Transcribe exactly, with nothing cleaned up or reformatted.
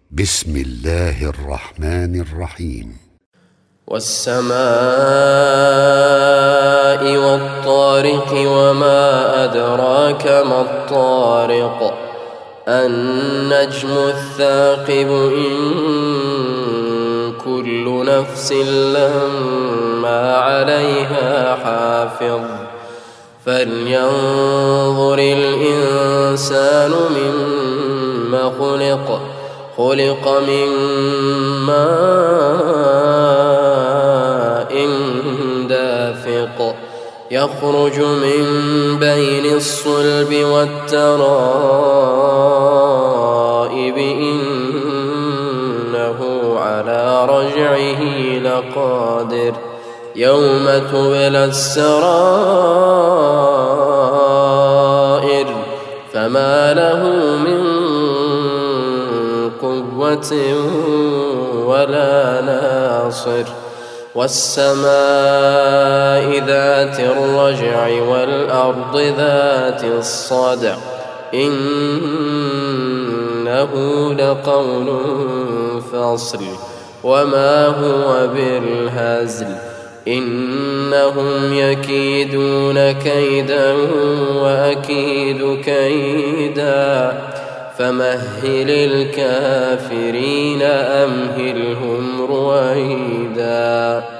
بسم الله الرحمن الرحيم. والسماء والطارق وما أدراك ما الطارق النجم الثاقب إن كل نفس لما عليها حافظ فلينظر الإنسان مما خلق خلق من ماء دافق يخرج من بين الصلب والترائب إنه على رجعه لقادر يوم تبلى السرائر فما له من قوة ولا ناصر والسماء ذات الرجع والأرض ذات الصدع إنه لقول فصل وما هو بالهزل إنهم يكيدون كيدا وأكيد كيدا فمهل الكافرين أمهلهم رويدا.